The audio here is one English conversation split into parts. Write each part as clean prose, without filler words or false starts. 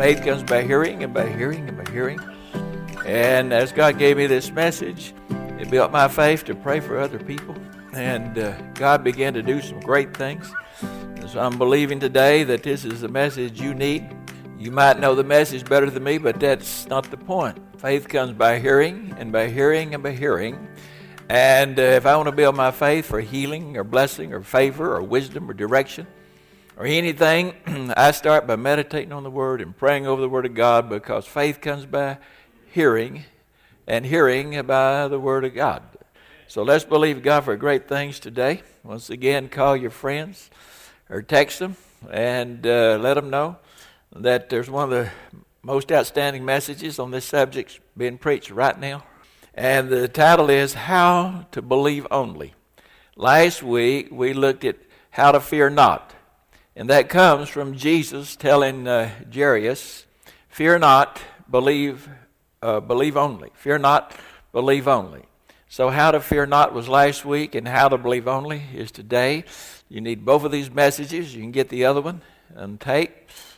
Faith comes by hearing, and by hearing, and by hearing. And as God gave me this message, it built my faith to pray for other people. And God began to do some great things. And so I'm believing today that this is the message you need. You might know the message better than me, but that's not the point. Faith comes by hearing, and by hearing, and by hearing. And if I want to build my faith for healing or blessing or favor or wisdom or direction or anything, I start by meditating on the Word and praying over the Word of God, because faith comes by hearing, and hearing by the Word of God. So let's believe God for great things today. Once again, call your friends or text them and let them know that there's one of the most outstanding messages on this subject being preached right now. And the title is How to Believe Only. Last week we looked at how to fear not. And that comes from Jesus telling Jairus, fear not, believe only. Fear not, believe only. So how to fear not was last week, and how to believe only is today. You need both of these messages. You can get the other one on tape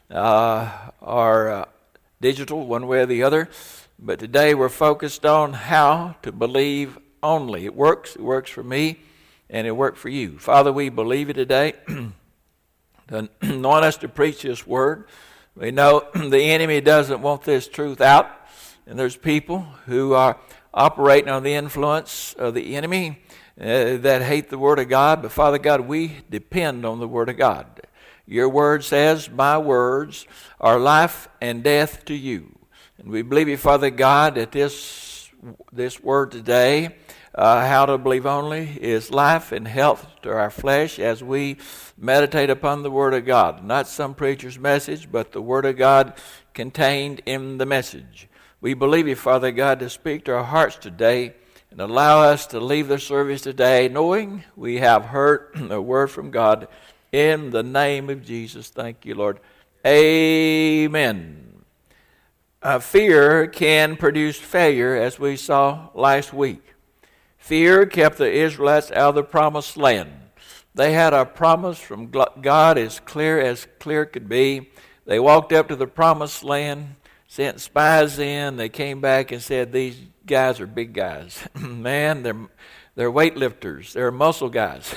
or digital, one way or the other. But today we're focused on how to believe only. It works for me, and it worked for you. Father, we believe you today. Anoint us to preach this word. We know the enemy doesn't want this truth out, and there's people who are operating on the influence of the enemy that hate the Word of God. But Father God, we depend on the Word of God. Your Word says, my words are life and death to you. And we believe you, Father God, that this word today, how to believe only, is life and health to our flesh as we meditate upon the Word of God. Not some preacher's message, but the Word of God contained in the message. We believe you, Father God, to speak to our hearts today and allow us to leave the service today knowing we have heard a word from God. In the name of Jesus, thank you, Lord. Amen. Fear can produce failure, as we saw last week. Fear kept the Israelites out of the promised land. They had a promise from God as clear could be. They walked up to the promised land, sent spies in. They came back and said, these guys are big guys. Man, they're weightlifters. They're muscle guys.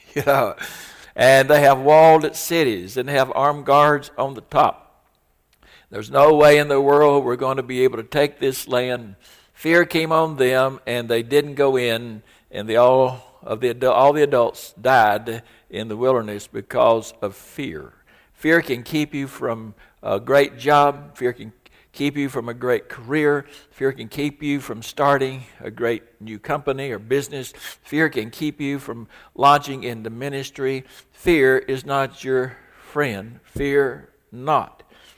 And they have walled cities and they have armed guards on the top. There's no way in the world we're going to be able to take this land. Fear came on them, and they didn't go in, and all the adults died in the wilderness because of fear. Fear can keep you from a great job. Fear can keep you from a great career. Fear can keep you from starting a great new company or business. Fear can keep you from launching into ministry. Fear is not your friend. Fear not.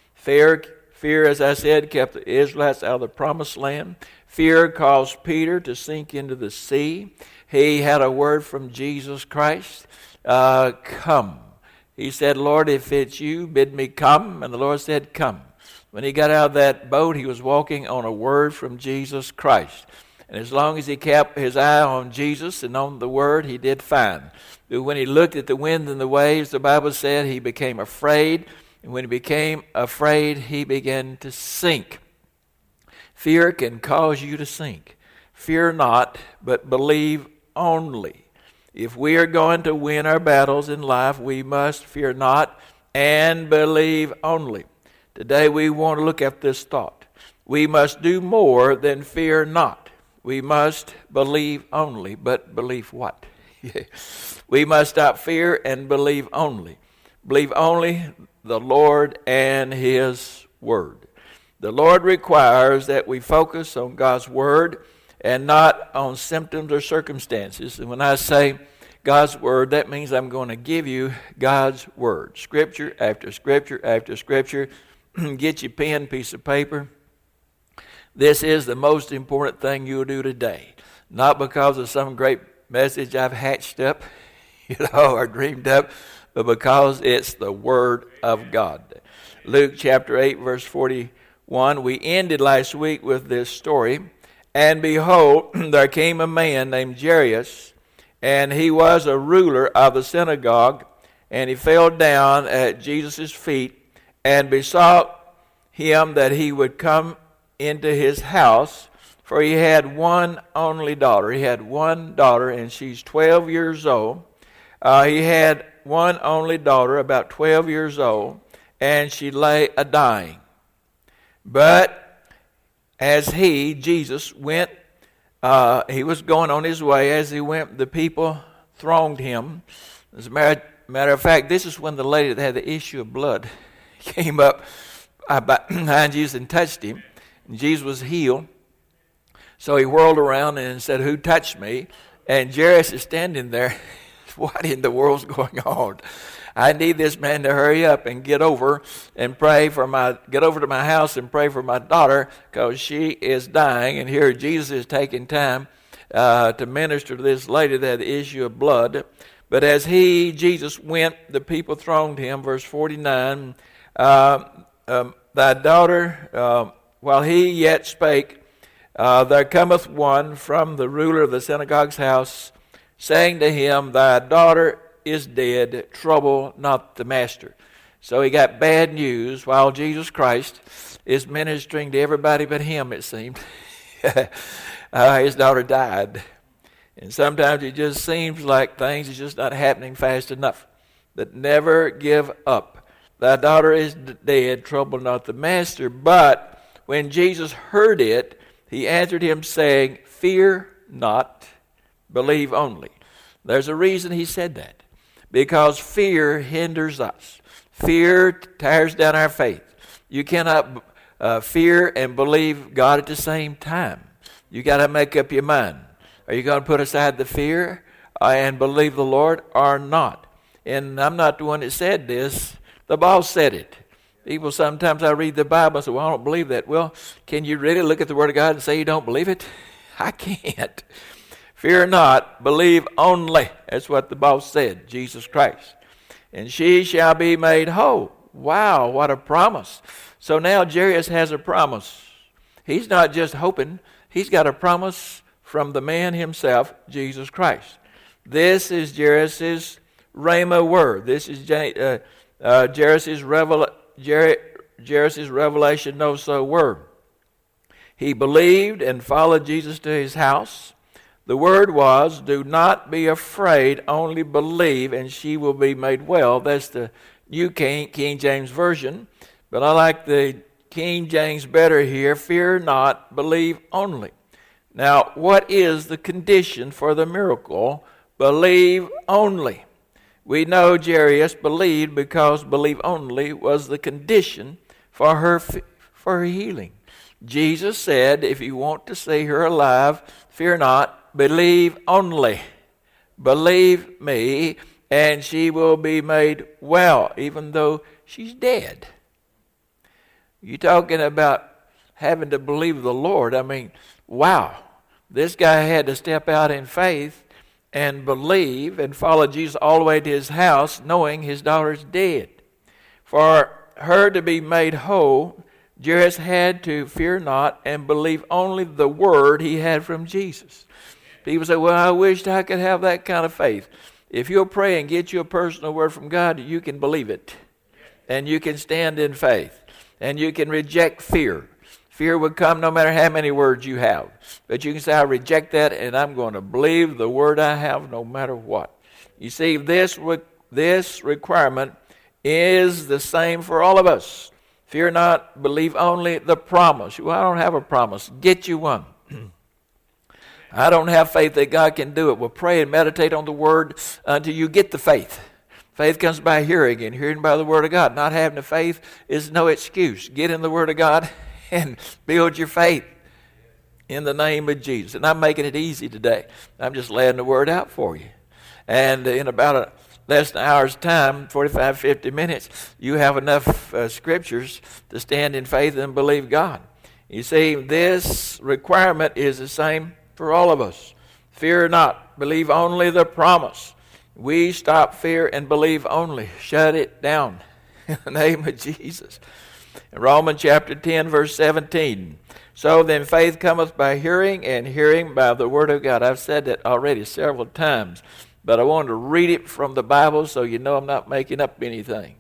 Fear, as I said, kept the Israelites out of the promised land. Fear caused Peter to sink into the sea. He had a word from Jesus Christ. Come. He said, Lord, if it's you, bid me come. And the Lord said, come. When he got out of that boat, he was walking on a word from Jesus Christ. And as long as he kept his eye on Jesus and on the word, he did fine. But when he looked at the wind and the waves, the Bible said he became afraid. And when he became afraid, he began to sink. Fear can cause you to sink. Fear not, but believe only. If we are going to win our battles in life, we must fear not and believe only. Today we want to look at this thought. We must do more than fear not. We must believe only. But believe what? We must stop fear and believe only. Believe only the Lord and His Word. The Lord requires that we focus on God's Word and not on symptoms or circumstances. And when I say God's Word, that means I'm going to give you God's Word. Scripture after Scripture after Scripture. Get your pen, piece of paper. This is the most important thing you'll do today. Not because of some great message I've hatched up, or dreamed up, but because it's the Word of God. Luke chapter 8, verse 41. We ended last week with this story. And behold, there came a man named Jairus, and he was a ruler of the synagogue, and he fell down at Jesus' feet and besought him that he would come into his house, for he had one only daughter. He had one daughter, and she's 12 years old. He had one only daughter, about 12 years old, and she lay a-dying. But as Jesus, went, he was going on his way. As he went, the people thronged him. As a matter of fact, this is when the lady that had the issue of blood came up behind Jesus and touched him. And Jesus was healed. So he whirled around and said, "Who touched me?" And Jairus is standing there. What in the world's going on? I need this man to hurry up and get over to my house and pray for my daughter, because she is dying. And here Jesus is taking time to minister to this lady that had the issue of blood. But as Jesus went, the people thronged him. Verse 49, thy daughter, while he yet spake, there cometh one from the ruler of the synagogue's house, saying to him, thy daughter is dead, trouble not the master. So he got bad news while Jesus Christ is ministering to everybody but him, it seemed. His daughter died. And sometimes it just seems like things are just not happening fast enough. But never give up. Thy daughter is dead, trouble not the master. But when Jesus heard it, he answered him, saying, fear not, believe only. There's a reason he said that. Because fear hinders us. Fear tears down our faith. You cannot fear and believe God at the same time. You got to make up your mind. Are you going to put aside the fear and believe the Lord or not? And I'm not the one that said this. The boss said it. People, sometimes I read the Bible and say, well, I don't believe that. Well, can you really look at the Word of God and say you don't believe it? I can't. Fear not, believe only. That's what the boss said, Jesus Christ. And she shall be made whole. Wow, what a promise. So now Jairus has a promise. He's not just hoping. He's got a promise from the man himself, Jesus Christ. This is Jairus' Rhema word. This is Jairus' revelation no-so word. He believed and followed Jesus to his house. The word was, do not be afraid, only believe, and she will be made well. That's the New King James Version. But I like the King James better here. Fear not, believe only. Now, what is the condition for the miracle? Believe only. We know Jairus believed because believe only was the condition for her healing. Jesus said, if you want to see her alive, fear not, believe only. Believe me, and she will be made well, even though she's dead. You're talking about having to believe the Lord. I mean, wow. This guy had to step out in faith and believe and follow Jesus all the way to his house, knowing his daughter's dead. For her to be made whole, Jairus had to fear not and believe only the word he had from Jesus. People say, well, I wished I could have that kind of faith. If you'll pray and get you a personal word from God, you can believe it. And you can stand in faith. And you can reject fear. Fear would come no matter how many words you have. But you can say, I reject that, and I'm going to believe the word I have no matter what. You see, this requirement is the same for all of us. Fear not, believe only the promise. Well, I don't have a promise. Get you one. I don't have faith that God can do it. Well, pray and meditate on the word until you get the faith. Faith comes by hearing, and hearing by the word of God. Not having the faith is no excuse. Get in the word of God and build your faith in the name of Jesus. And I'm making it easy today. I'm just laying the word out for you. And in about less than an hour's time, 45, 50 minutes, you have enough scriptures to stand in faith and believe God. You see, this requirement is the same for all of us. Fear not, believe only the promise. We stop fear and believe only. Shut it down in the name of Jesus. In Romans chapter 10, verse 17. So then faith cometh by hearing, and hearing by the word of God. I've said that already several times, but I wanted to read it from the Bible so you know I'm not making up anything.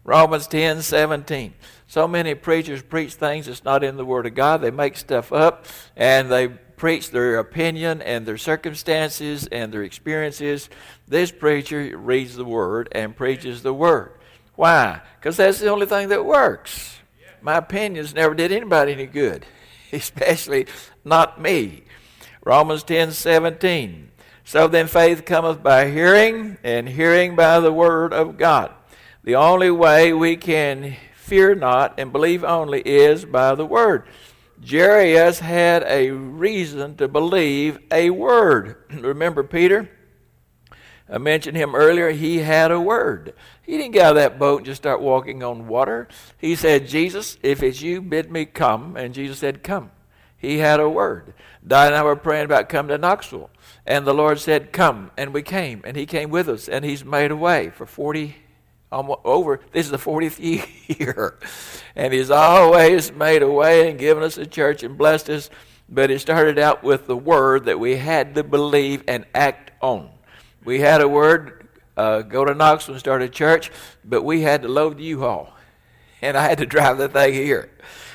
Romans 10:17. So many preachers preach things that's not in the Word of God. They make stuff up, and they preach their opinion and their circumstances and their experiences. This preacher reads the Word and preaches the Word. Why? Because that's the only thing that works. My opinions never did anybody any good, especially not me. Romans 10:17. So then faith cometh by hearing, and hearing by the Word of God. The only way we can fear not and believe only is by the Word. Jairus had a reason to believe a word. Remember Peter? I mentioned him earlier. He had a word. He didn't get out of that boat and just start walking on water. He said, Jesus, if it's you, bid me come. And Jesus said, come. He had a word. Di and I were praying about coming to Knoxville. And the Lord said, come. And we came. And he came with us. And he's made a way for 40 over. This is the 40th year. And he's always made a way and given us a church and blessed us. But it started out with the word that we had to believe and act on. We had a word, go to Knoxville and start a church, but we had to load the U-Haul. And I had to drive the thing here.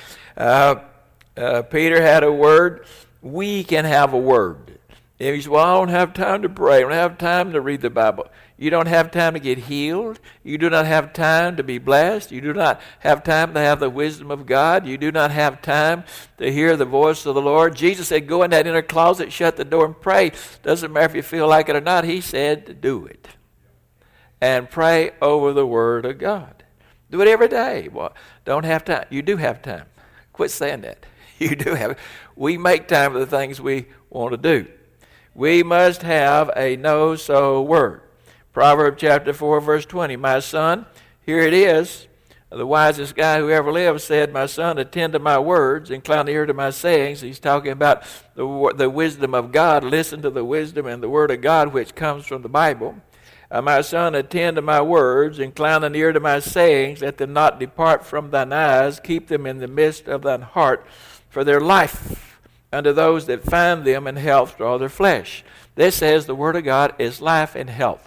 Peter had a word. We can have a word. And he said, well, I don't have time to pray. I don't have time to read the Bible. You don't have time to get healed. You do not have time to be blessed. You do not have time to have the wisdom of God. You do not have time to hear the voice of the Lord. Jesus said, go in that inner closet, shut the door, and pray. Doesn't matter if you feel like it or not. He said to do it. And pray over the Word of God. Do it every day. Well, don't have time. You do have time. Quit saying that. You do have it. We make time for the things we want to do. We must have a no-so word. Proverbs chapter 4, verse 20. My son, here it is. The wisest guy who ever lived said, my son, attend to my words, incline the ear to my sayings. He's talking about the wisdom of God. Listen to the wisdom and the word of God, which comes from the Bible. My son, attend to my words, incline thine ear to my sayings, let them not depart from thine eyes, keep them in the midst of thine heart, for their life unto those that find them, and health to all their flesh. This says the word of God is life and health.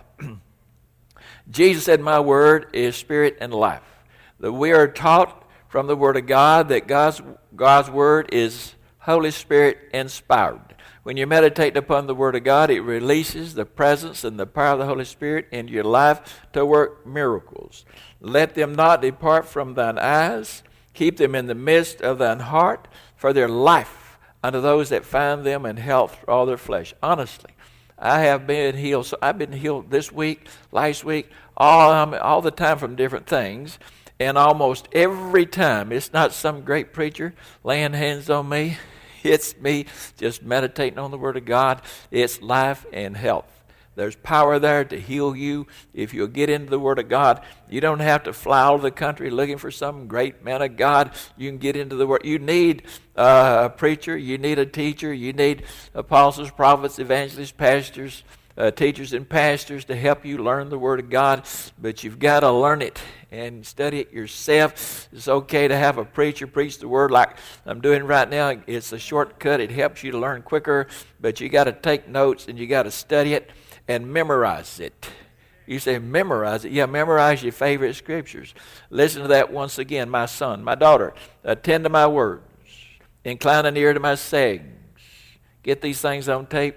Jesus said, my word is spirit and life. That we are taught from the word of God that God's word is Holy Spirit inspired. When you meditate upon the word of God, it releases the presence and the power of the Holy Spirit into your life to work miracles. Let them not depart from thine eyes. Keep them in the midst of thine heart, for their life unto those that find them, and health for all their flesh. Honestly, I have been healed. So I've been healed this week, last week, all the time from different things. And almost every time, it's not some great preacher laying hands on me. It's me just meditating on the Word of God. It's life and health. There's power there to heal you if you'll get into the Word of God. You don't have to fly out of the country looking for some great man of God. You can get into the Word. You need a preacher. You need a teacher. You need apostles, prophets, evangelists, pastors, teachers and pastors to help you learn the Word of God. But you've got to learn it and study it yourself. It's okay to have a preacher preach the Word like I'm doing right now. It's a shortcut. It helps you to learn quicker. But you got to take notes and you got to study it and memorize it. You say memorize it. Yeah, memorize your favorite scriptures. Listen to that once again. My son, my daughter, attend to my words. Incline an ear to my sayings. Get these things on tape,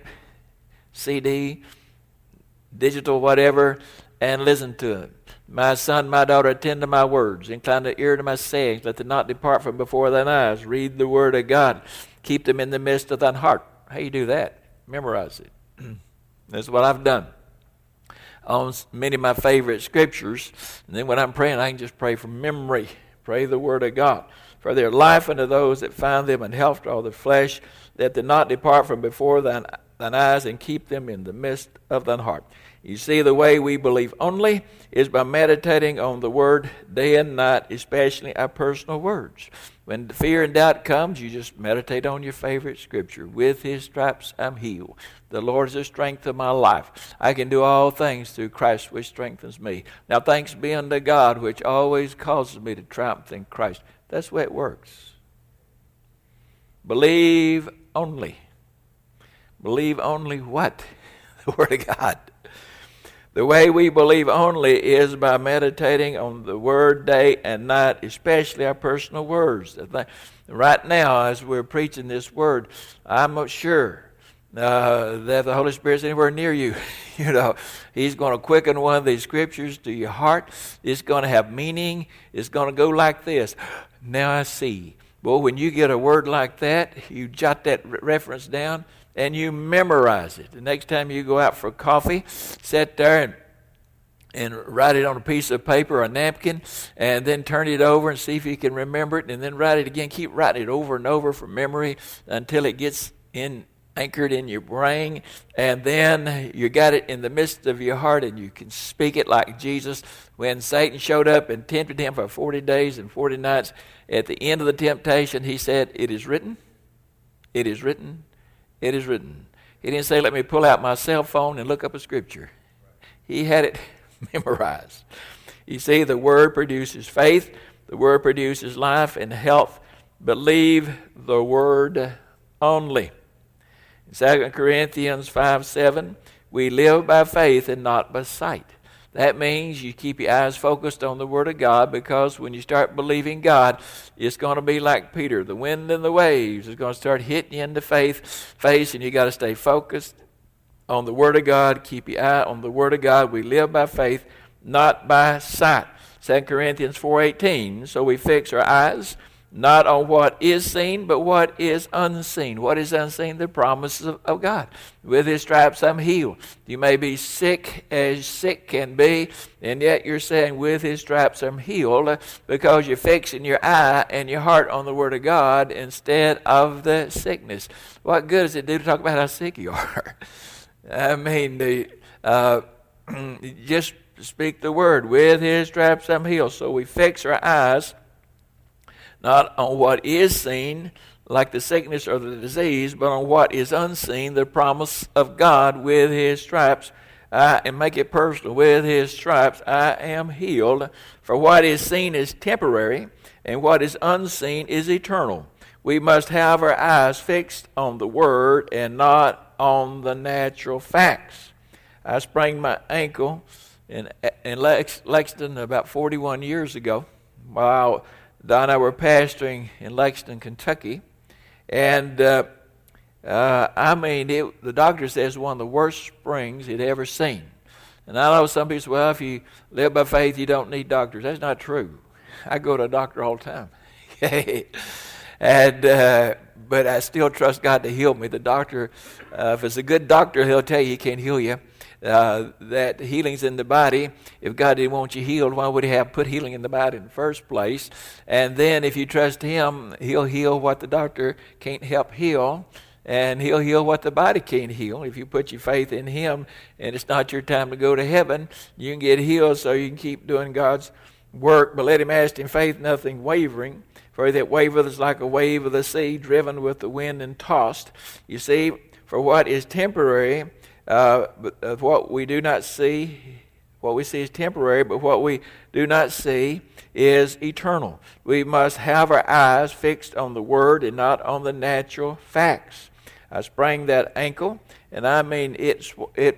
CD, digital, whatever, and listen to them. My son, my daughter, attend to my words. Incline the ear to my sayings. Let them not depart from before thine eyes. Read the word of God. Keep them in the midst of thine heart. How you do that? Memorize it. That's what I've done on many of my favorite scriptures. And then when I'm praying, I can just pray from memory. Pray the word of God. For their life unto those that find them, and health to all their flesh. Let them not depart from before thine eyes, and keep them in the midst of thine heart. You see, the way we believe only is by meditating on the word day and night, especially our personal words. When fear and doubt comes, you just meditate on your favorite scripture. With his stripes I'm healed. The Lord is the strength of my life. I can do all things through Christ which strengthens me. Now thanks be unto God which always causes me to triumph in Christ. That's the way it works. Believe only. Believe only what? The Word of God. The way we believe only is by meditating on the Word day and night, especially our personal words. Right now, as we're preaching this Word, I'm not sure that the Holy Spirit's anywhere near you. You know, He's going to quicken one of these scriptures to your heart. It's going to have meaning. It's going to go like this. Now I see. Well, when you get a word like that, you jot that reference down and you memorize it. The next time you go out for coffee, sit there and write it on a piece of paper or a napkin, and then turn it over and see if you can remember it, and then write it again. Keep writing it over and over from memory until it gets anchored in your brain, and then you got it in the midst of your heart, and you can speak it like Jesus. When Satan showed up and tempted him for 40 days and 40 nights, at the end of the temptation, he said, "It is written, it is written, it is written." He didn't say, "Let me pull out my cell phone and look up a scripture." He had it memorized. You see, the Word produces faith. The Word produces life and health. Believe the Word only. In 2 Corinthians 5:7, we live by faith and not by sight. That means you keep your eyes focused on the Word of God, because when you start believing God, it's going to be like Peter. The wind and the waves is going to start hitting you in the face, and you got to stay focused on the Word of God. Keep your eye on the Word of God. We live by faith, not by sight. 2 Corinthians 4:18, so we fix our eyes not on what is seen, but what is unseen. What is unseen? The promises of God. With His stripes I'm healed. You may be sick as sick can be, and yet you're saying, with His stripes I'm healed, because you're fixing your eye and your heart on the Word of God instead of the sickness. What good does it do to talk about how sick you are? I mean, just speak the Word. With His stripes I'm healed. So we fix our eyes not on what is seen, like the sickness or the disease, but on what is unseen, the promise of God. With His stripes, and make it personal, with His stripes I am healed. For what is seen is temporary, and what is unseen is eternal. We must have our eyes fixed on the Word and not on the natural facts. I sprained my ankle in Lexington about 41 years ago while Don and I were pastoring in Lexington, Kentucky, and the doctor says one of the worst springs he'd ever seen. And I know some people say, well, if you live by faith, you don't need doctors. That's not true. I go to a doctor all the time. But I still trust God to heal me. The doctor, if it's a good doctor, he'll tell you he can't heal you. That healing's in the body. If God didn't want you healed, why would He have put healing in the body in the first place? And then if you trust Him, He'll heal what the doctor can't help heal, and He'll heal what the body can't heal. If you put your faith in Him and it's not your time to go to heaven, you can get healed so you can keep doing God's work. But let him ask in faith, nothing wavering. For he that wavereth is like a wave of the sea, driven with the wind and tossed. You see, for what is temporary, but what we do not see, what we see is temporary, but what we do not see is eternal. We must have our eyes fixed on the Word and not on the natural facts. I sprained that ankle, and I mean it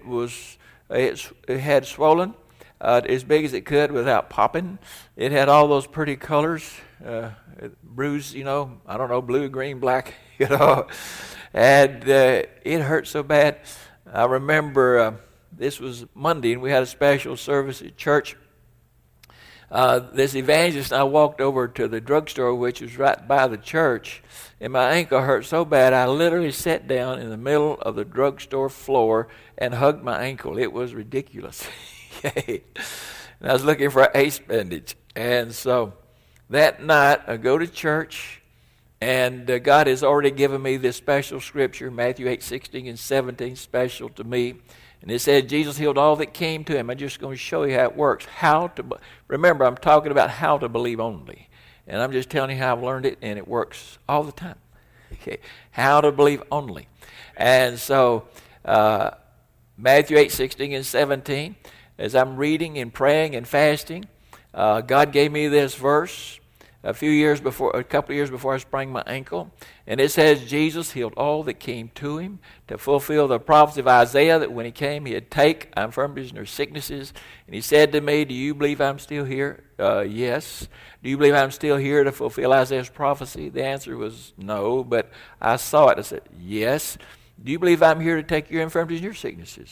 had swollen as big as it could without popping. It had all those pretty colors, bruised, I don't know, blue, green, black, and it hurt so bad. I remember this was Monday, and we had a special service at church. This evangelist and I walked over to the drugstore, which was right by the church, and my ankle hurt so bad I literally sat down in the middle of the drugstore floor and hugged my ankle. It was ridiculous. And I was looking for an ace bandage. And so that night I go to church, and God has already given me this special scripture, Matthew 8:16 and 17, special to me. And it said Jesus healed all that came to him. I'm just going to show you how it works. Remember, I'm talking about how to believe only. And I'm just telling you how I've learned it, and it works all the time. Okay, how to believe only. And so Matthew 8:16 and 17, as I'm reading and praying and fasting, God gave me this verse. a couple of years before I sprained my ankle. And it says Jesus healed all that came to him to fulfill the prophecy of Isaiah that when he came, he'd take our infirmities and their sicknesses. And he said to me, do you believe I'm still here? Yes. Do you believe I'm still here to fulfill Isaiah's prophecy? The answer was no, but I saw it. I said, yes. Do you believe I'm here to take your infirmities and your sicknesses?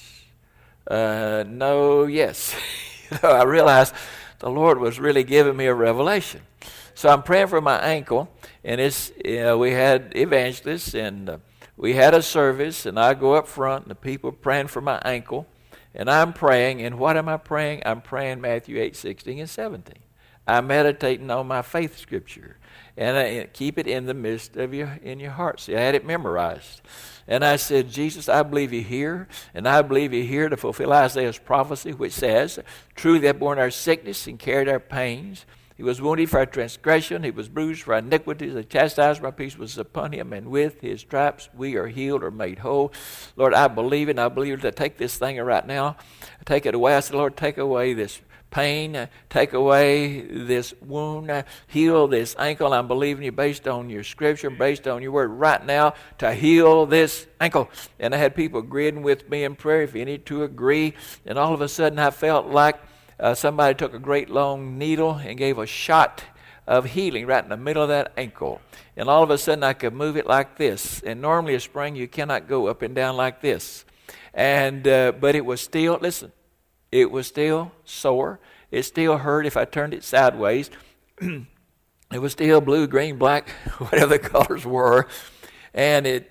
No, yes. I realized the Lord was really giving me a revelation. So I'm praying for my ankle, and we had evangelists, and we had a service, and I go up front, and the people praying for my ankle, and I'm praying, and what am I praying? I'm praying Matthew 8:16 and 17. I'm meditating on my faith scripture, and I keep it in the midst of in your heart. See, I had it memorized. And I said, Jesus, I believe you're here, and I believe you're here to fulfill Isaiah's prophecy, which says, truly they have borne our sickness and carried our pains. He was wounded for our transgression. He was bruised for our iniquities. The chastisement of our peace was upon him, and with his stripes we are healed or made whole. Lord, I believe it, and I believe to take this thing right now. Take it away. I said, Lord, take away this pain, take away this wound, heal this ankle. I'm believing you based on your scripture, based on your word right now to heal this ankle. And I had people agreeing with me in prayer if you need to agree. And all of a sudden I felt like somebody took a great long needle and gave a shot of healing right in the middle of that ankle. And all of a sudden I could move it like this. And normally a sprain you cannot go up and down like this. And but it was still, listen, it was still sore. It still hurt if I turned it sideways. It was still blue, green, black, whatever the colors were. And it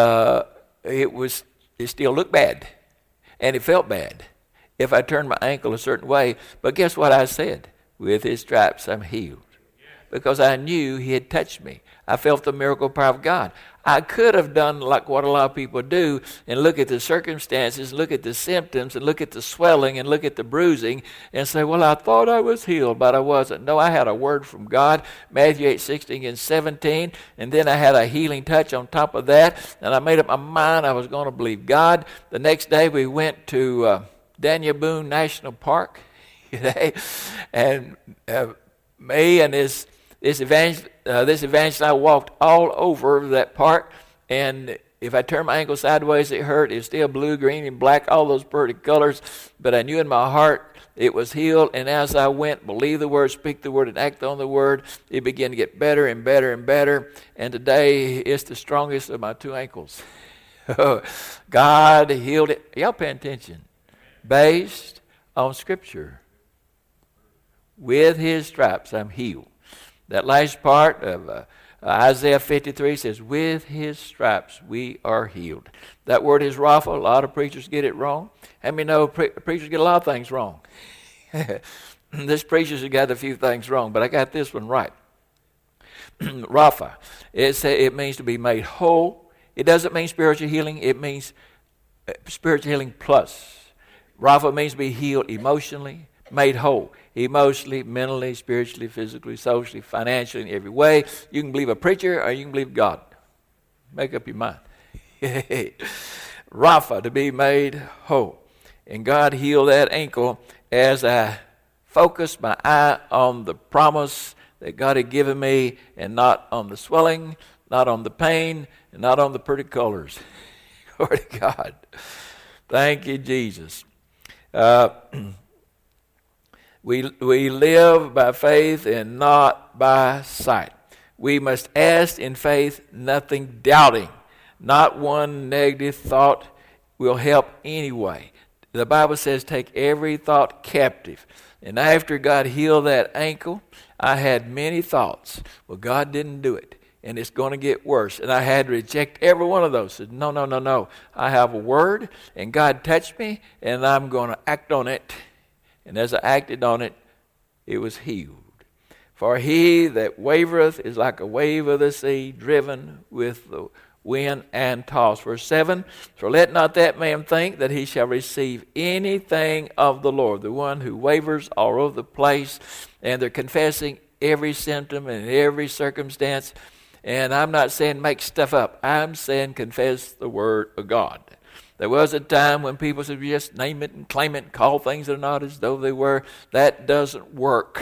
still looked bad. And it felt bad if I turned my ankle a certain way. But guess what I said? With his stripes I'm healed. Because I knew he had touched me. I felt the miracle power of God. I could have done like what a lot of people do and look at the circumstances, look at the symptoms, and look at the swelling, and look at the bruising, and say, well, I thought I was healed, but I wasn't. No, I had a word from God, Matthew 8:16 and 17, and then I had a healing touch on top of that, and I made up my mind I was going to believe God. The next day we went to Daniel Boone National Park, and me and this evangelist, I walked all over that park, and if I turned my ankle sideways, it hurt. It was still blue, green, and black, all those pretty colors, but I knew in my heart it was healed, and as I went, believe the word, speak the word, and act on the word, it began to get better and better and better, and today it's the strongest of my two ankles. God healed it. Y'all pay attention. Based on Scripture. With his stripes I'm healed. That last part of Isaiah 53 says, with his stripes we are healed. That word is Rapha. A lot of preachers get it wrong. How many know preachers get a lot of things wrong? This preacher's got a few things wrong, but I got this one right. Rapha. It means to be made whole. It doesn't mean spiritual healing. It means spiritual healing plus. Rapha means to be healed emotionally, made whole. Emotionally, mentally, spiritually, physically, socially, financially, in every way. You can believe a preacher or you can believe God. Make up your mind. Rapha, to be made whole. And God healed that ankle as I focused my eye on the promise that God had given me, and not on the swelling, not on the pain, and not on the pretty colors. Glory to God. Thank you, Jesus. We live by faith and not by sight. We must ask in faith, nothing doubting. Not one negative thought will help anyway. The Bible says take every thought captive. And after God healed that ankle, I had many thoughts. Well, God didn't do it, and it's going to get worse. And I had to reject every one of those. I said, no. I have a word, and God touched me, and I'm going to act on it. And as I acted on it, it was healed. For he that wavereth is like a wave of the sea, driven with the wind and tossed. Verse 7, for let not that man think that he shall receive anything of the Lord. The one who wavers all over the place, and they're confessing every symptom and every circumstance. And I'm not saying make stuff up. I'm saying confess the word of God. There was a time when people said, just name it and claim it and call things that are not as though they were. That doesn't work.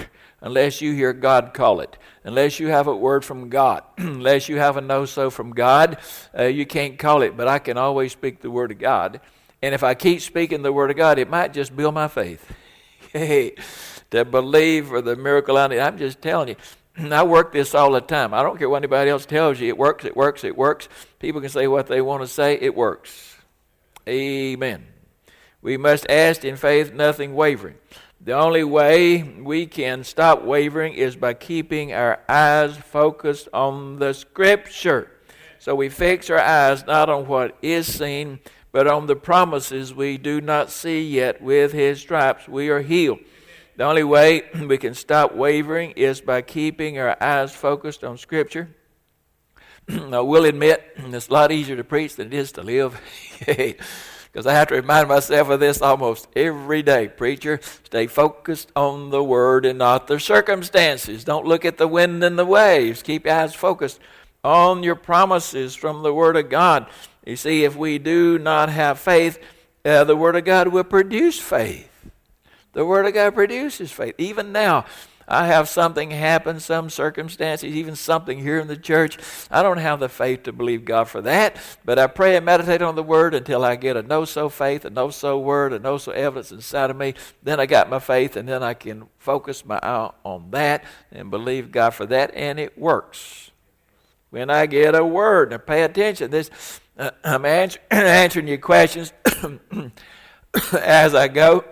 unless you hear God call it. Unless you have a word from God. Unless you have a no-so from God, you can't call it. But I can always speak the word of God. And if I keep speaking the word of God, it might just build my faith. To believe for the miracle I need. I'm just telling you. I work this all the time. I don't care what anybody else tells you. It works, it works, it works. People can say what they want to say. It works. Amen. We must ask in faith, nothing wavering. The only way we can stop wavering is by keeping our eyes focused on the Scripture. So we fix our eyes not on what is seen, but on the promises we do not see yet. With His stripes we are healed. The only way we can stop wavering is by keeping our eyes focused on Scripture. Now, we'll admit it's a lot easier to preach than it is to live. Because I have to remind myself of this almost every day. Preacher, stay focused on the Word and not the circumstances. Don't look at the wind and the waves. Keep your eyes focused on your promises from the Word of God. You see, if we do not have faith, the Word of God will produce faith. The Word of God produces faith. Even now, I have something happen, some circumstances, even something here in the church. I don't have the faith to believe God for that, but I pray and meditate on the Word until I get a no-so faith, a no-so word, a no-so evidence inside of me. Then I got my faith, and then I can focus my eye on that and believe God for that, and it works. When I get a word, now pay attention. I'm answering your questions as I go.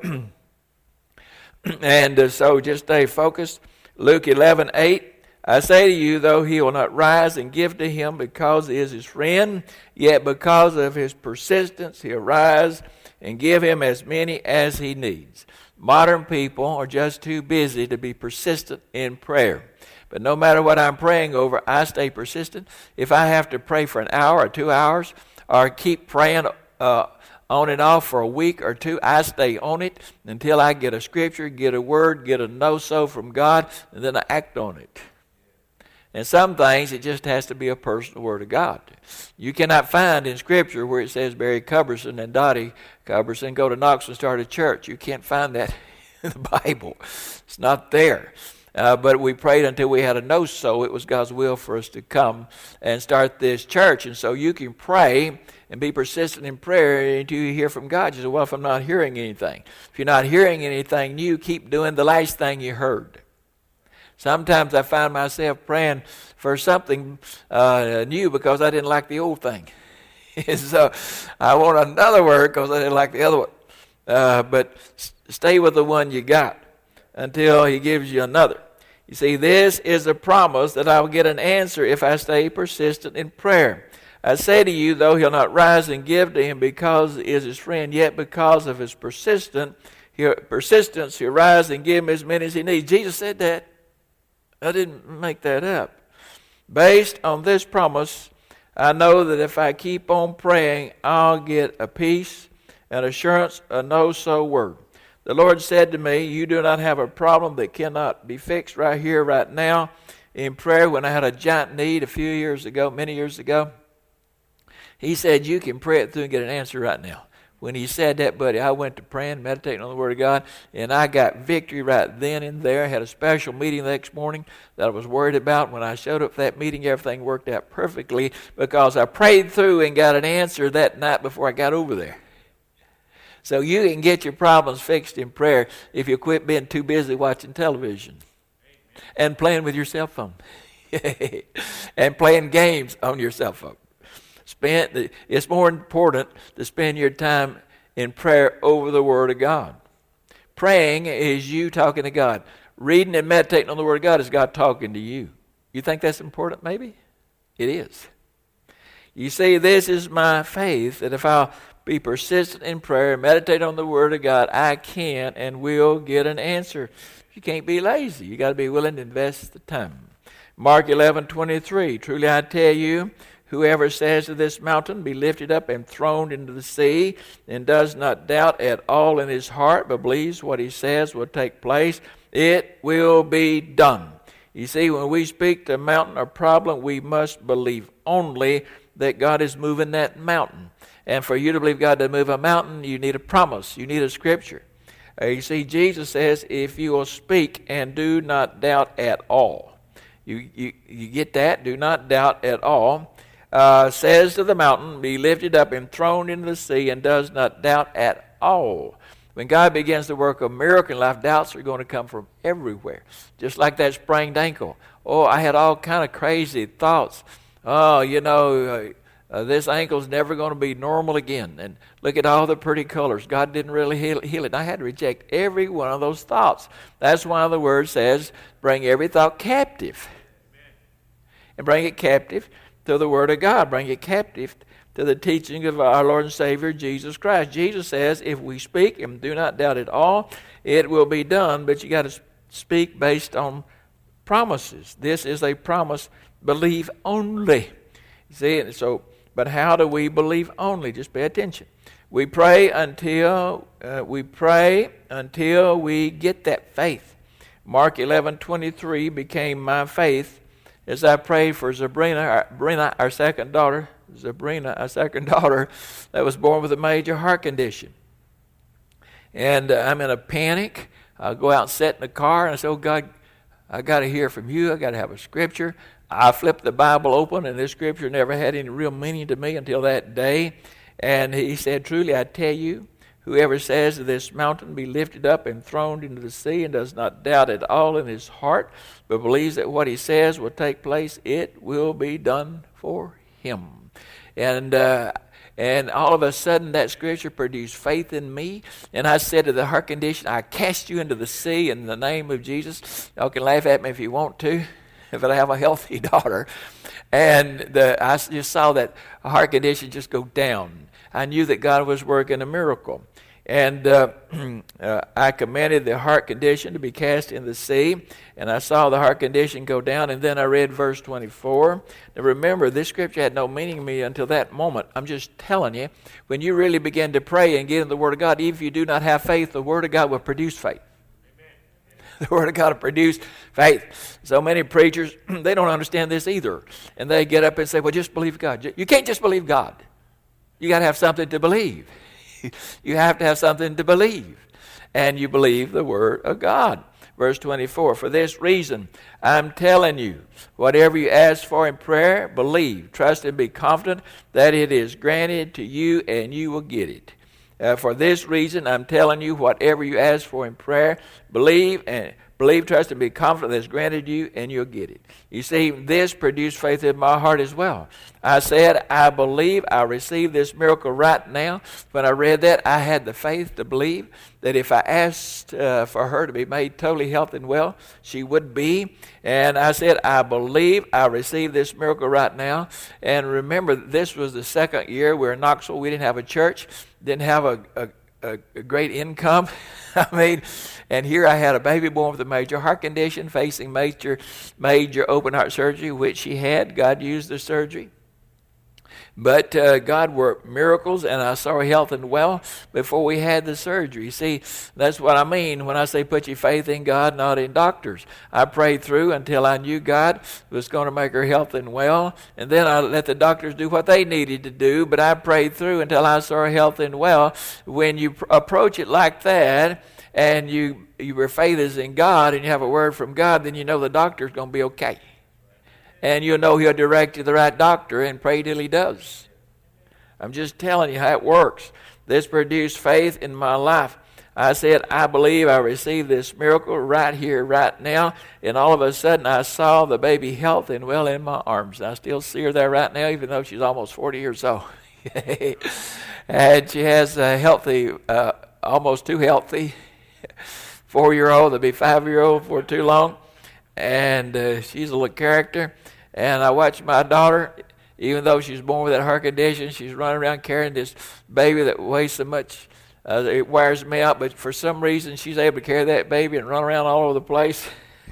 And so just stay focused. Luke 11:8. I say to you, though he will not rise and give to him because he is his friend, yet because of his persistence he'll rise and give him as many as he needs. Modern people are just too busy to be persistent in prayer. But no matter what I'm praying over, I stay persistent. If I have to pray for an hour or 2 hours or keep praying on and off for a week or two, I stay on it until I get a scripture, get a word, get a no-so from God, and then I act on it. And some things, it just has to be a personal word of God. You cannot find in Scripture where it says Barry Cuberson and Dottie Cuberson go to Knoxville and start a church. You can't find that in the Bible. It's not there. But we prayed until we had a no-so. It was God's will for us to come and start this church. And so you can pray and be persistent in prayer until you hear from God. You say, well, if I'm not hearing anything. If you're not hearing anything new, keep doing the last thing you heard. Sometimes I find myself praying for something new because I didn't like the old thing. So I want another word because I didn't like the other one. But stay with the one you got until He gives you another. You see, this is a promise that I will get an answer if I stay persistent in prayer. I say to you, though he'll not rise and give to him because he is his friend, yet because of his persistence, he'll rise and give him as many as he needs. Jesus said that. I didn't make that up. Based on this promise, I know that if I keep on praying, I'll get a peace, an assurance, a no-so word. The Lord said to me, you do not have a problem that cannot be fixed right here, right now. In prayer, when I had a giant need many years ago, He said, you can pray it through and get an answer right now. When He said that, buddy, I went to praying, meditating on the Word of God, and I got victory right then and there. I had a special meeting the next morning that I was worried about. When I showed up for that meeting, everything worked out perfectly because I prayed through and got an answer that night before I got over there. So you can get your problems fixed in prayer if you quit being too busy watching television and playing with your cell phone and playing games on your cell phone. It's more important to spend your time in prayer over the Word of God. Praying is you talking to God. Reading and meditating on the Word of God is God talking to you. You think that's important, maybe? It is. You see, this is my faith, that if I'll be persistent in prayer, meditate on the Word of God, I can and will get an answer. You can't be lazy. You got to be willing to invest the time. Mark 11:23. Truly I tell you, whoever says to this mountain, be lifted up and thrown into the sea, and does not doubt at all in his heart, but believes what he says will take place, it will be done. You see, when we speak to a mountain or problem, we must believe only that God is moving that mountain. And for you to believe God to move a mountain, you need a promise. You need a scripture. You see, Jesus says, if you will speak and do not doubt at all. You get that? Do not doubt at all. Says to the mountain, be lifted up and thrown into the sea, and does not doubt at all. When God begins to work a miracle in life, doubts are going to come from everywhere. Just like that sprained ankle. Oh, I had all kind of crazy thoughts. Oh, this ankle's never going to be normal again. And look at all the pretty colors. God didn't really heal it. And I had to reject every one of those thoughts. That's why the word says, bring every thought captive. And bring it captive to the Word of God. Bring it captive to the teaching of our Lord and Savior, Jesus Christ. Jesus says, if we speak and do not doubt at all, it will be done. But you got to speak based on promises. This is a promise. Believe only. See, but how do we believe only? Just pay attention. We pray until we get that faith. Mark 11:23 became my faith as I prayed for Sabrina, our second daughter, that was born with a major heart condition. And I'm in a panic. I'll go out and sit in the car and I say, oh God, I got to hear from you. I got to have a scripture. I flipped the Bible open, and this scripture never had any real meaning to me until that day. And he said, truly I tell you, whoever says to this mountain, be lifted up and thrown into the sea, and does not doubt at all in his heart, but believes that what he says will take place, it will be done for him. And all of a sudden that scripture produced faith in me. And I said to the heart condition, I cast you into the sea in the name of Jesus. Y'all can laugh at me if you want to, if I have a healthy daughter. And I just saw that heart condition just go down. I knew that God was working a miracle. And I commanded the heart condition to be cast in the sea, and I saw the heart condition go down, and then I read verse 24. Now remember, this scripture had no meaning to me until that moment. I'm just telling you, when you really begin to pray and get in the Word of God, even if you do not have faith, the Word of God will produce faith. The Word of God will produce faith. So many preachers, they don't understand this either. And they get up and say, well, just believe God. You can't just believe God. You got to have something to believe. You have to have something to believe. And you believe the Word of God. Verse 24, for this reason, I'm telling you, whatever you ask for in prayer, believe, trust, and be confident that it is granted to you and you will get it. For this reason, I'm telling you, whatever you ask for in prayer, believe, trust, and be confident that it's granted you, and you'll get it. You see, this produced faith in my heart as well. I said, I believe I received this miracle right now. When I read that, I had the faith to believe that if I asked for her to be made totally healthy and well, she would be. And I said, I believe I received this miracle right now. And remember, this was the second year we were in Knoxville. We didn't have a church, didn't have a great income. And here I had a baby born with a major heart condition, facing major open heart surgery, which she had. God used the surgery. But God worked miracles, and I saw her health and well before we had the surgery. See, that's what I mean when I say put your faith in God, not in doctors. I prayed through until I knew God was going to make her health and well, and then I let the doctors do what they needed to do, but I prayed through until I saw her health and well. When you approach it like that, and your faith is in God, and you have a word from God, then you know the doctor's going to be okay. And you'll know he'll direct you to the right doctor, and pray till he does. I'm just telling you how it works. This produced faith in my life. I said, I believe I received this miracle right here, right now. And all of a sudden, I saw the baby healthy and well in my arms. I still see her there right now, even though she's almost 40 years old. And she has a healthy, almost too healthy, 4-year-old. They'll be 5-year-old before too long. And she's a little character. And I watched my daughter, even though she's born with that heart condition, she's running around carrying this baby that weighs so much, it wears me out. But for some reason, she's able to carry that baby and run around all over the place.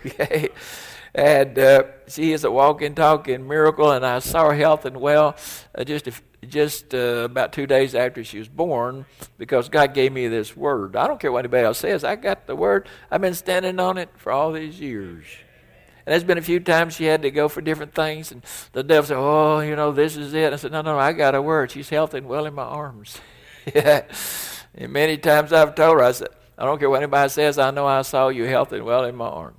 And she is a walking, talking miracle. And I saw her health and well just about 2 days after she was born, because God gave me this word. I don't care what anybody else says. I got the word. I've been standing on it for all these years. And there's been a few times she had to go for different things, and the devil said, oh, this is it. I said, no, I got a word. She's healthy and well in my arms. And many times I've told her, I don't care what anybody says. I know I saw you healthy and well in my arms.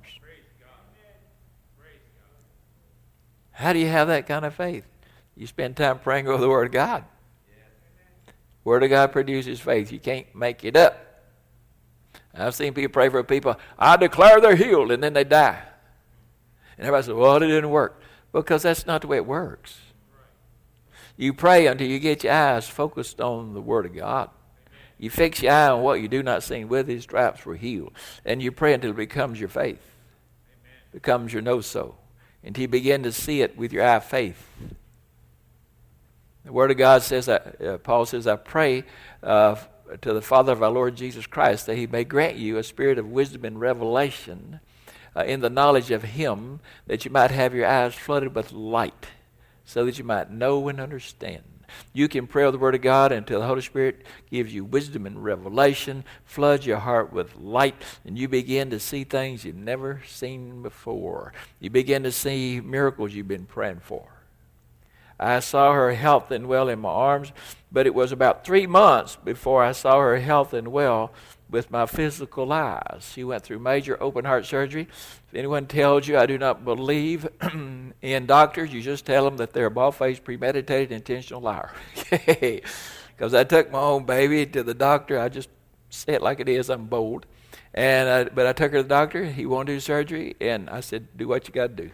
How do you have that kind of faith? You spend time praying over the Word of God. Word of God produces faith. You can't make it up. I've seen people pray for people, I declare they're healed, and then they die. And everybody says, well, it didn't work. Because that's not the way it works. You pray until you get your eyes focused on the Word of God. You fix your eye on what you do not see. With His stripes were healed. And you pray until it becomes your faith. Becomes your know-so. Until you begin to see it with your eye of faith. The Word of God says, Paul says, I pray to the Father of our Lord Jesus Christ that He may grant you a spirit of wisdom and revelation in the knowledge of Him, that you might have your eyes flooded with light, so that you might know and understand. You can pray the Word of God until the Holy Spirit gives you wisdom and revelation, floods your heart with light, and you begin to see things you've never seen before. You begin to see miracles you've been praying for. I saw her healthy and well in my arms, but it was about 3 months before I saw her healthy and well with my physical eyes. She went through major open heart surgery. If anyone tells you I do not believe in doctors, you just tell them that they're a bald-faced, premeditated, intentional liar. Because I took my own baby to the doctor. I just say it like it is. I'm bold. But I took her to the doctor. He wanted to do surgery, and I said, do what you got to do.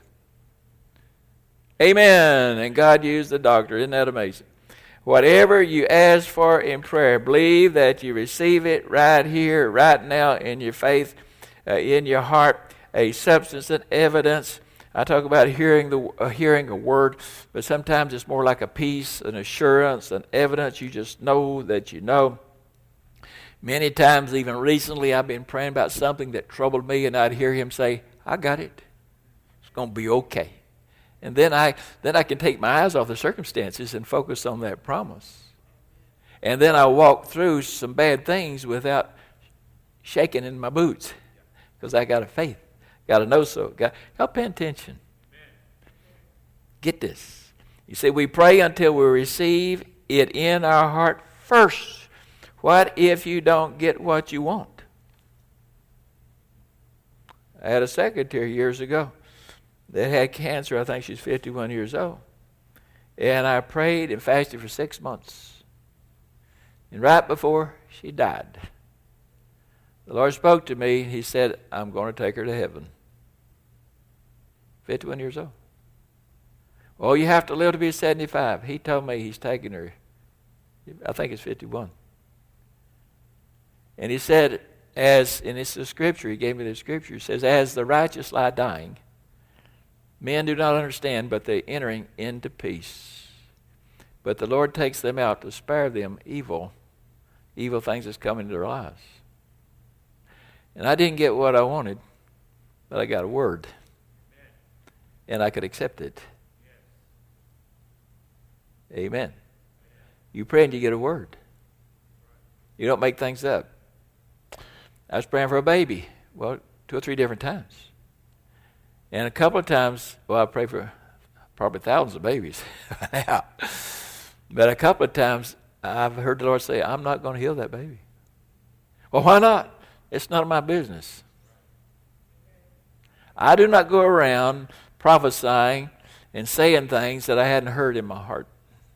Amen. And God used the doctor. Isn't that amazing? Whatever you ask for in prayer, believe that you receive it right here, right now in your faith, in your heart, a substance and evidence. I talk about hearing a word, but sometimes it's more like a peace, an assurance, an evidence. You just know that you know. Many times, even recently, I've been praying about something that troubled me, and I'd hear Him say, I got it. It's going to be okay. And then I can take my eyes off the circumstances and focus on that promise. And then I walk through some bad things without shaking in my boots. Because I got a faith. Got to know so. Y'all pay attention. Get this. You see, we pray until we receive it in our heart first. What if you don't get what you want? I had a secretary years ago that had cancer. I think she's 51 years old. And I prayed and fasted for 6 months. And right before she died, the Lord spoke to me. He said, I'm going to take her to heaven. 51 years old. Well, you have to live to be 75. He told me He's taking her. I think it's 51. And He said, and it's the scripture. He gave me the scripture. It says, as the righteous lie dying, men do not understand, but they're entering into peace. But the Lord takes them out to spare them evil things that's coming into their lives. And I didn't get what I wanted, but I got a word. And I could accept it. Amen. You pray and you get a word. You don't make things up. I was praying for a baby. Well, 2 or 3 different times. And a couple of times, well, I pray for probably thousands of babies. But a couple of times, I've heard the Lord say, I'm not going to heal that baby. Well, why not? It's none of my business. I do not go around prophesying and saying things that I hadn't heard in my heart.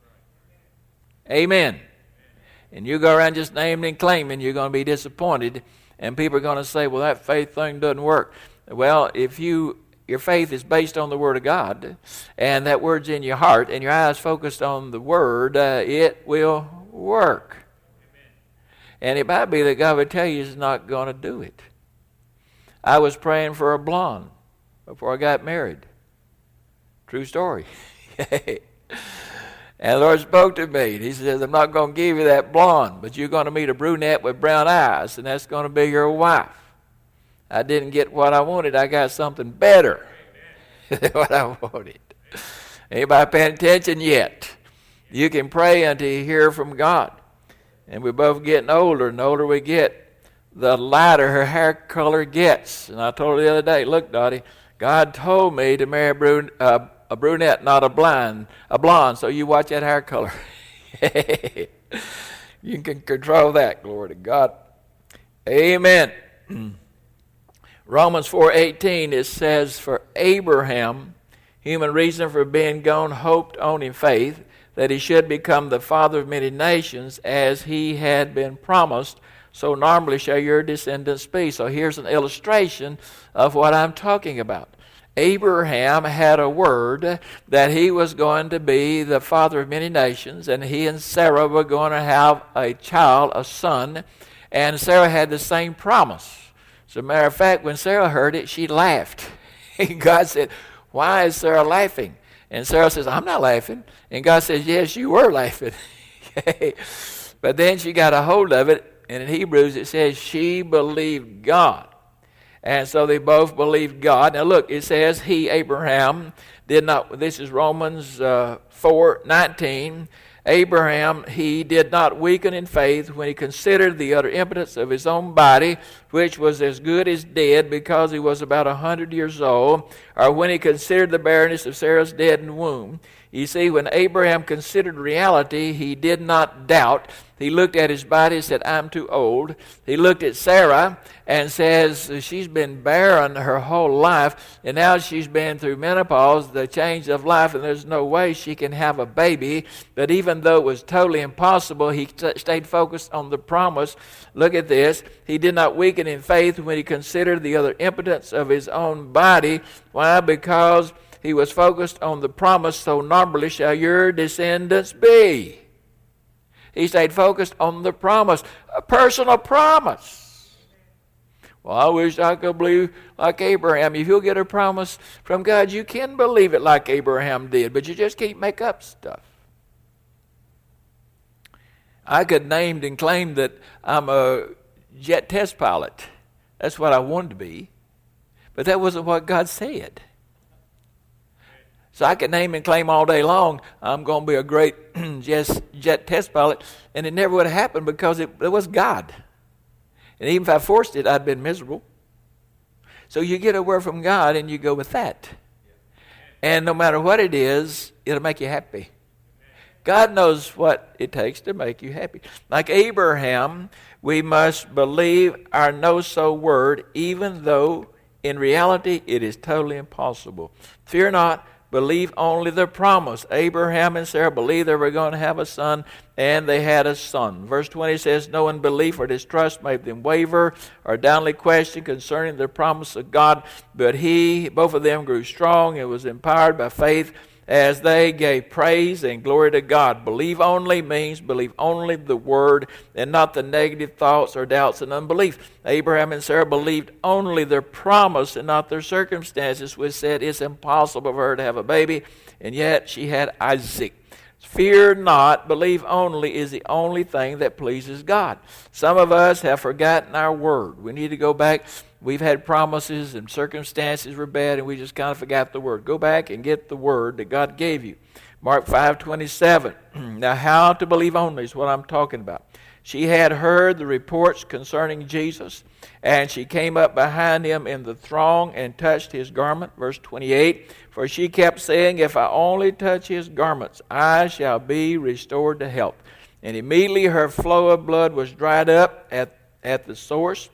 Amen. And you go around just naming and claiming, you're going to be disappointed. And people are going to say, well, that faith thing doesn't work. Well, if your faith is based on the Word of God, and that Word's in your heart, and your eyes focused on the Word, it will work. Amen. And it might be that God would tell you He's not going to do it. I was praying for a blonde before I got married. True story. And the Lord spoke to me. He says, I'm not going to give you that blonde, but you're going to meet a brunette with brown eyes, and that's going to be your wife. I didn't get what I wanted. I got something better than what I wanted. Anybody paying attention yet? You can pray until you hear from God. And we're both getting older, and the older we get, the lighter her hair color gets. And I told her the other day, look, Dottie, God told me to marry a brunette, not a blonde, so you watch that hair color. You can control that, glory to God. Amen. Romans 4:18, it says, for Abraham, human reason for being gone, hoped on in faith that he should become the father of many nations, as he had been promised, so normally shall your descendants be. So here's an illustration of what I'm talking about. Abraham had a word that he was going to be the father of many nations, and he and Sarah were going to have a child, a son, and Sarah had the same promise. As a matter of fact, when Sarah heard it, she laughed. And God said, why is Sarah laughing? And Sarah says, I'm not laughing. And God says, yes, you were laughing. But then she got a hold of it, and in Hebrews it says she believed God. And so they both believed God. Now look, it says he, Abraham, did not, this is Romans 4:19. Abraham, he did not weaken in faith when he considered the utter impotence of his own body, which was as good as dead because he was about 100 years old, or when he considered the barrenness of Sarah's dead womb. You see, when Abraham considered reality, he did not doubt. He looked at his body and said, I'm too old. He looked at Sarah and says, she's been barren her whole life, and now she's been through menopause, the change of life, and there's no way she can have a baby. But even though it was totally impossible, he stayed focused on the promise. Look at this. He did not weaken in faith when he considered the other impotence of his own body. Why? Because he was focused on the promise, so normally shall your descendants be. He stayed focused on the promise, a personal promise. Well, I wish I could believe like Abraham. If you'll get a promise from God, you can believe it like Abraham did, but you just can't make up stuff. I could name and claim that I'm a jet test pilot. That's what I wanted to be. But that wasn't what God said. So I could name and claim all day long, I'm going to be a great jet test pilot, and it never would have happened because it was God. And even if I forced it, I'd been miserable. So you get a word from God and you go with that. And no matter what it is, it'll make you happy. God knows what it takes to make you happy. Like Abraham, we must believe our know-so word, even though in reality it is totally impossible. Fear not. Believe only the promise. Abraham and Sarah believed they were going to have a son, and they had a son. Verse 20 says, no unbelief or distrust made them waver or doubtfully question concerning the promise of God, but both of them grew strong and was empowered by faith as they gave praise and glory to God. Believe only means believe only the word and not the negative thoughts or doubts and unbelief. Abraham and Sarah believed only their promise and not their circumstances, which said it's impossible for her to have a baby, and yet she had Isaac. Fear not, believe only is the only thing that pleases God. Some of us have forgotten our word. We need to go back. We've had promises and circumstances were bad and we just kind of forgot the word. Go back and get the word that God gave you. Mark 5:27. Now how to believe only is what I'm talking about. She had heard the reports concerning Jesus, and she came up behind him in the throng and touched his garment. Verse 28, for she kept saying, if I only touch his garments, I shall be restored to health. And immediately her flow of blood was dried up at the source,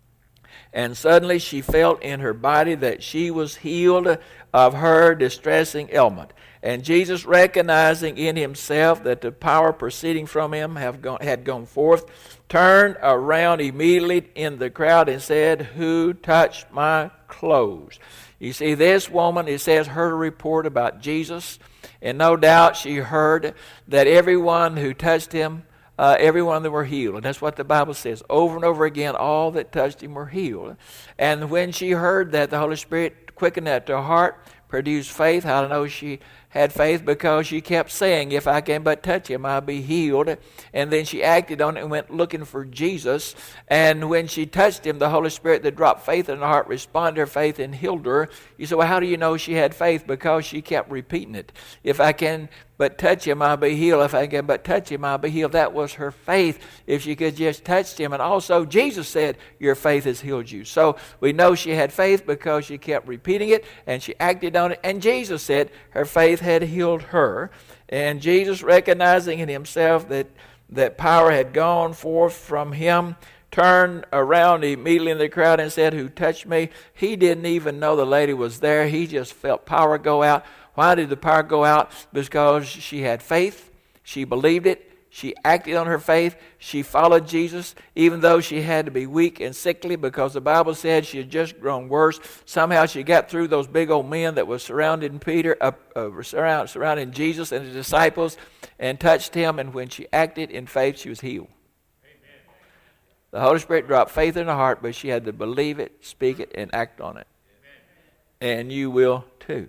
and suddenly she felt in her body that she was healed of her distressing ailment. And Jesus, recognizing in himself that the power proceeding from him had gone forth, turned around immediately in the crowd and said, who touched my clothes? You see, this woman, it says, heard a report about Jesus, and no doubt she heard that everyone who touched him, everyone that were healed. And that's what the Bible says. Over and over again, all that touched him were healed. And when she heard that, the Holy Spirit quickened that to her heart, produced faith. How do I know she had faith? Because she kept saying, if I can but touch him, I'll be healed. And then she acted on it and went looking for Jesus. And when she touched him, the Holy Spirit that dropped faith in her heart responded to her faith and healed her. You say, well, how do you know she had faith? Because she kept repeating it. If I can but touch him, I'll be healed. If I can but touch him, I'll be healed. That was her faith. If she could just touch him. And also Jesus said, your faith has healed you. So we know she had faith because she kept repeating it and she acted on it. And Jesus said her faith had healed her. And Jesus, recognizing in himself that power had gone forth from him, turned around immediately in the crowd and said, "Who touched me?" He didn't even know the lady was there. He just felt power go out. Why did the power go out? Because she had faith. She believed it. She acted on her faith. She followed Jesus, even though she had to be weak and sickly, because the Bible said she had just grown worse. Somehow she got through those big old men that were surrounding surrounding Jesus and his disciples, and touched him. And when she acted in faith, she was healed. Amen. The Holy Spirit dropped faith in her heart, but she had to believe it, speak it, and act on it. Amen. And you will too.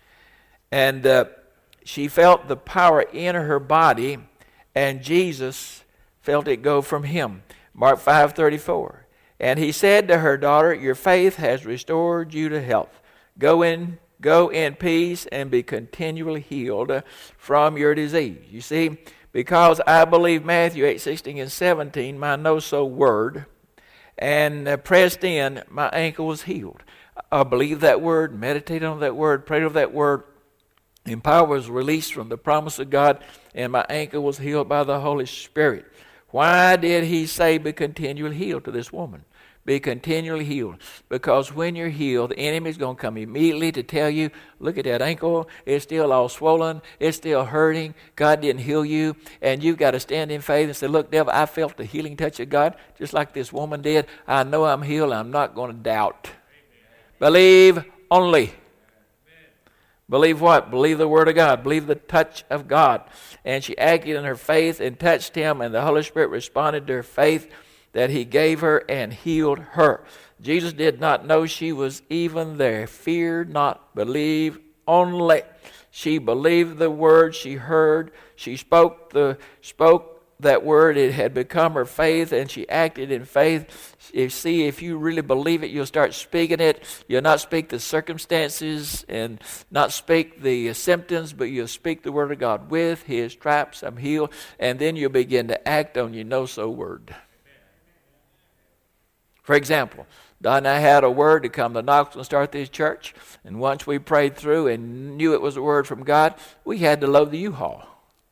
And she felt the power in her body, and Jesus felt it go from him. Mark 5:34. And he said to her, "Daughter, your faith has restored you to health. Go in peace and be continually healed from your disease." You see, because I believe Matthew 8:16 and 17, my no-so word, and pressed in, my ankle was healed. I believe that word, meditate on that word, pray over that word, and power was released from the promise of God, and my ankle was healed by the Holy Spirit. Why did he say be continually healed to this woman? Be continually healed. Because when you're healed, the enemy is going to come immediately to tell you, look at that ankle, it's still all swollen, it's still hurting, God didn't heal you, and you've got to stand in faith and say, look, devil, I felt the healing touch of God, just like this woman did. I know I'm healed, I'm not going to doubt. Amen. Believe only. Believe what? Believe the word of God. Believe the touch of God. And she acted in her faith and touched him, and the Holy Spirit responded to her faith that he gave her and healed her. Jesus did not know she was even there. Fear not, believe only. She believed the word she heard. She spoke that word. It had become her faith, and she acted in faith. If you really believe it, you'll start speaking it. You'll not speak the circumstances and not speak the symptoms, but you'll speak the word of God. With his stripes I'm healed. And then you'll begin to act on your no-so word. For example, Don and I had a word to come to Knoxville and start this church. And once we prayed through and knew it was a word from God, we had to load the U-Haul.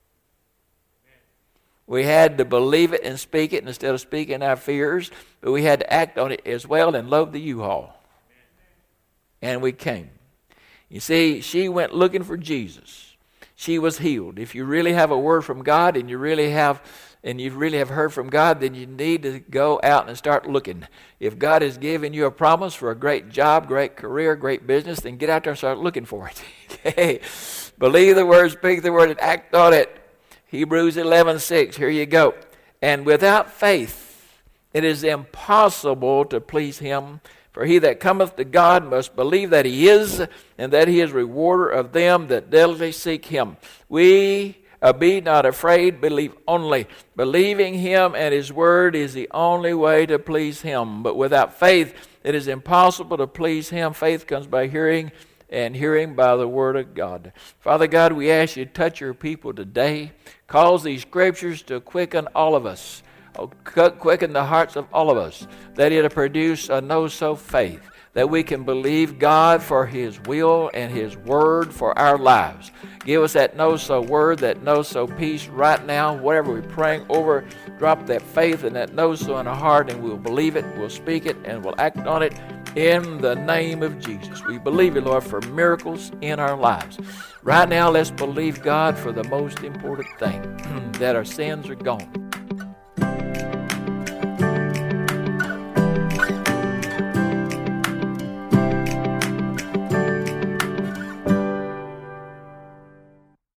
We had to believe it and speak it instead of speaking our fears, but we had to act on it as well and load the U-Haul. And we came. You see, she went looking for Jesus. She was healed. If you really have a word from God and you really have heard from God, then you need to go out and start looking. If God has given you a promise for a great job, great career, great business, then get out there and start looking for it. Okay? Believe the word, speak the word, and act on it. Hebrews 11:6, here you go. And without faith it is impossible to please him. For he that cometh to God must believe that he is, and that he is rewarder of them that diligently seek him. Be not afraid, believe only. Believing him and his word is the only way to please him. But without faith it is impossible to please him. Faith comes by hearing, and hearing by the word of God. Father God, we ask you to touch your people today. Cause these scriptures to quicken all of us. Quicken the hearts of all of us. That it'll produce a no-so faith. That we can believe God for his will and his word for our lives. Give us that no-so word, that no-so peace right now. Whatever we're praying over, drop that faith and that no-so in our heart, and we'll believe it, we'll speak it, and we'll act on it. In the name of Jesus, we believe you, Lord, for miracles in our lives. Right now, let's believe God for the most important thing, that our sins are gone.